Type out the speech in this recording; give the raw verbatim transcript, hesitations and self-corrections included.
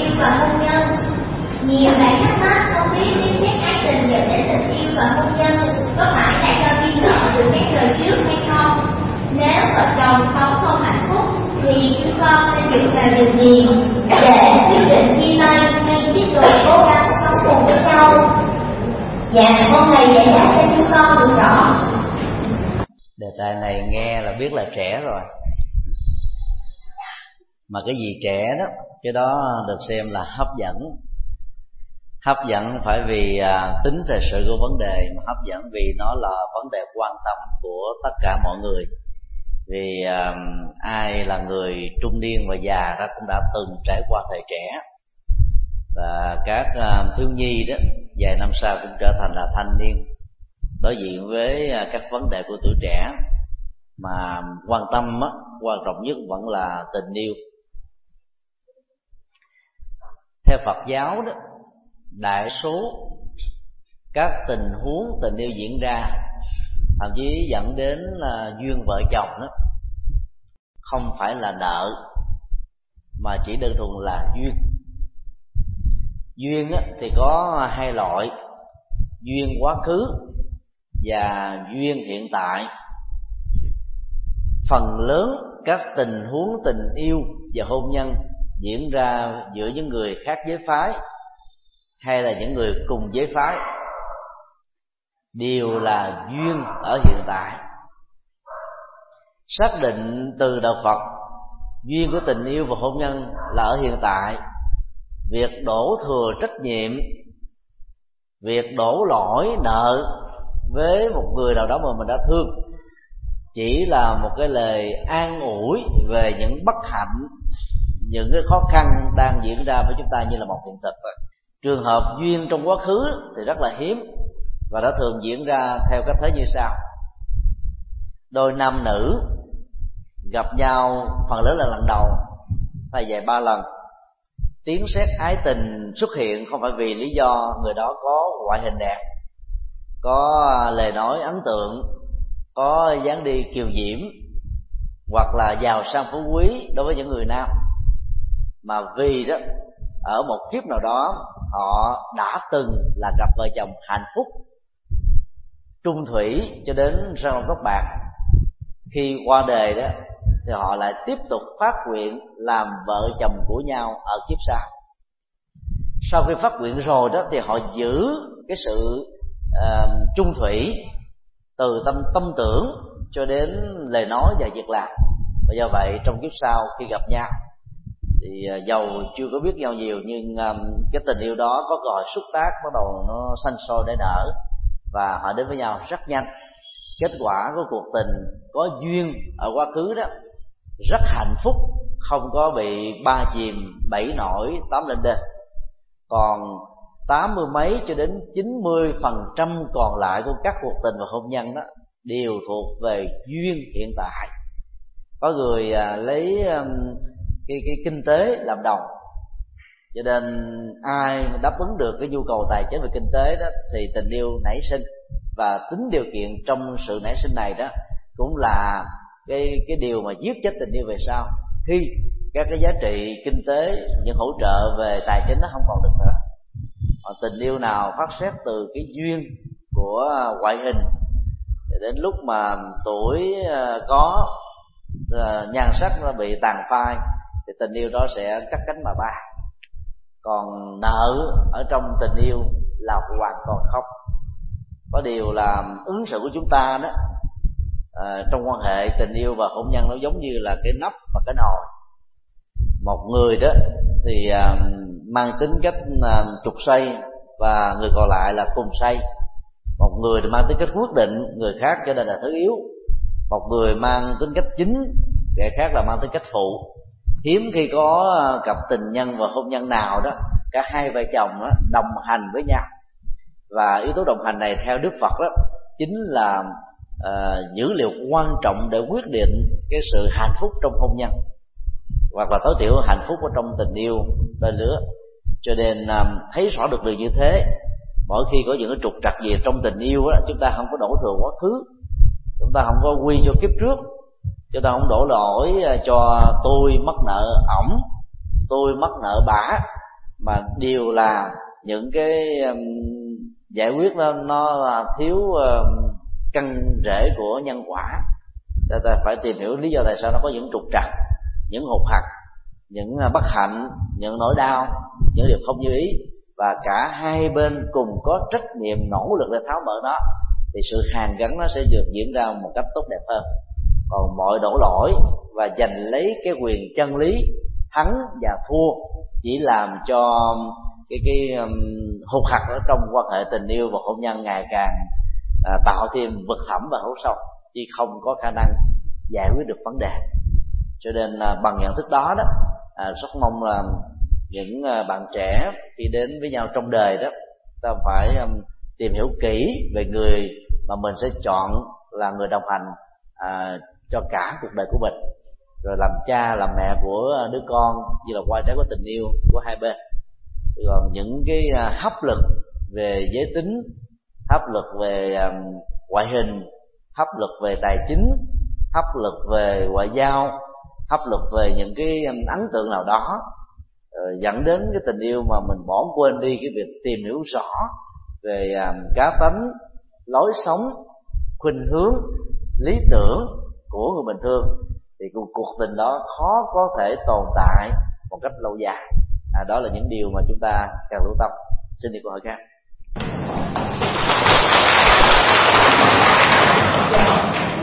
yêu và hôn nhân. Nhiều bạn thắc mắc không biết nếu xét ái tình dẫn đến tình yêu và hôn nhân có phải là do duyên nợ từ các đời trước hay không? Nếu vợ chồng sống không hạnh phúc thì chúng con nên dựa vào điều gì để quyết định chia tay hay tiếp tục cố gắng sống cùng với nhau? Dạ, mong thầy giải đáp cho chúng con được rõ. Đề tài này nghe là biết là trẻ rồi, mà cái gì trẻ đó, cái đó được xem là hấp dẫn. Hấp dẫn phải vì à, tính thời sự của vấn đề, mà hấp dẫn vì nó là vấn đề quan tâm của tất cả mọi người. Vì à, ai là người trung niên và già đó cũng đã từng trải qua thời trẻ, và các à, thiếu nhi đó vài năm sau cũng trở thành là thanh niên, đối diện với à, các vấn đề của tuổi trẻ. Mà quan tâm á, quan trọng nhất vẫn là tình yêu. Theo Phật giáo đó, đại số các tình huống tình yêu diễn ra, thậm chí dẫn đến là duyên vợ chồng đó, không phải là nợ, mà chỉ đơn thuần là duyên. Duyên á, thì có hai loại: duyên quá khứ và duyên hiện tại. Phần lớn các tình huống tình yêu và hôn nhân diễn ra giữa những người khác giới phái hay là những người cùng giới phái đều là duyên ở hiện tại. Xác định từ đạo Phật, duyên của tình yêu và hôn nhân là ở hiện tại. Việc đổ thừa trách nhiệm, việc đổ lỗi nợ với một người nào đó mà mình đã thương chỉ là một cái lời an ủi về những bất hạnh, những cái khó khăn đang diễn ra với chúng ta như là một hiện thực. Trường hợp duyên trong quá khứ thì rất là hiếm và đã thường diễn ra theo cách thế như sau: đôi nam nữ gặp nhau phần lớn là lần đầu hay vài ba lần. Tiếng sét ái tình xuất hiện không phải vì lý do người đó có ngoại hình đẹp, có lời nói ấn tượng, có dáng đi kiều diễm, hoặc là giàu sang phú quý đối với những người nam, mà vì đó ở một kiếp nào đó họ đã từng là cặp vợ chồng hạnh phúc trung thủy cho đến răng long tóc bạc. Khi qua đời đó thì họ lại tiếp tục phát nguyện làm vợ chồng của nhau ở kiếp sau. Sau khi phát nguyện rồi đó thì họ giữ cái sự uh, trung thủy từ tâm tâm tưởng cho đến lời nói và việc làm. Và do vậy trong kiếp sau khi gặp nhau thì dầu chưa có biết nhau nhiều, nhưng um, cái tình yêu đó có cơ hội xúc tác, bắt đầu nó sanh sôi để nở, và họ đến với nhau rất nhanh. Kết quả của cuộc tình có duyên ở quá khứ đó rất hạnh phúc, không có bị ba chìm bảy nổi tám lên đên. Còn tám mươi mấy cho đến chín mươi phần trăm còn lại của các cuộc tình và hôn nhân đó đều thuộc về duyên hiện tại. Có người à, lấy um, cái, cái kinh tế làm đồng, cho nên ai đáp ứng được cái nhu cầu tài chính và kinh tế đó thì tình yêu nảy sinh, và tính điều kiện trong sự nảy sinh này đó cũng là cái cái điều mà giết chết tình yêu về sau, khi các cái giá trị kinh tế, những hỗ trợ về tài chính nó không còn được nữa. Tình yêu nào phát xét từ cái duyên của ngoại hình, đến lúc mà tuổi có nhan sắc nó bị tàn phai thì tình yêu đó sẽ cắt cánh mà bay. Còn nợ ở trong tình yêu là hoàn toàn không. Có điều là ứng xử của chúng ta đó à, trong quan hệ tình yêu và hôn nhân nó giống như là cái nắp và cái nồi. Một người đó thì à, mang tính cách à, trục xây, và người còn lại là cùng xây. Một người thì mang tính cách quyết định, người khác cho nên là thứ yếu. Một người mang tính cách chính, người khác là mang tính cách phụ. Hiếm khi có cặp tình nhân và hôn nhân nào đó cả hai vợ chồng đó đồng hành với nhau. Và yếu tố đồng hành này theo Đức Phật đó chính là uh, dữ liệu quan trọng để quyết định cái sự hạnh phúc trong hôn nhân, hoặc là tối thiểu hạnh phúc ở trong tình yêu đôi lứa. Cho nên um, thấy rõ được điều như thế, mỗi khi có những cái trục trặc gì trong tình yêu đó, chúng ta không có đổ thừa quá khứ, chúng ta không có quy cho kiếp trước, chúng ta không đổ lỗi cho tôi mắc nợ ổng, tôi mắc nợ bả, mà đều là những cái um, giải quyết nó nó là thiếu um, căn rễ của nhân quả. Ta, ta phải tìm hiểu lý do tại sao nó có những trục trặc, những hụt hặc, những bất hạnh, những nỗi đau, những điều không như ý, và cả hai bên cùng có trách nhiệm nỗ lực để tháo mở nó, thì sự hàn gắn nó sẽ được diễn ra một cách tốt đẹp hơn. Còn mọi đổ lỗi và giành lấy cái quyền chân lý thắng và thua chỉ làm cho cái cái um, hụt hặc ở trong quan hệ tình yêu và hôn nhân ngày càng à, tạo thêm vực thẳm và hố sâu, chứ không có khả năng giải quyết được vấn đề. Cho nên à, bằng nhận thức đó đó, à, rất mong là những à, bạn trẻ khi đến với nhau trong đời đó, ta phải um, tìm hiểu kỹ về người mà mình sẽ chọn là người đồng hành à, cho cả cuộc đời của mình, rồi làm cha làm mẹ của đứa con như là qua trái của tình yêu của hai bên. Còn những cái hấp lực về giới tính, hấp lực về um, ngoại hình, hấp lực về tài chính, hấp lực về ngoại giao, hấp lực về những cái um, ấn tượng nào đó, uh, dẫn đến cái tình yêu mà mình bỏ quên đi cái việc tìm hiểu rõ về um, cá tánh, lối sống, khuynh hướng, lý tưởng của người bình thường, thì cuộc, cuộc tình đó khó có thể tồn tại một cách lâu dài. À, đó là những điều mà chúng ta cần lưu tâm. Xin đi câu hỏi khác.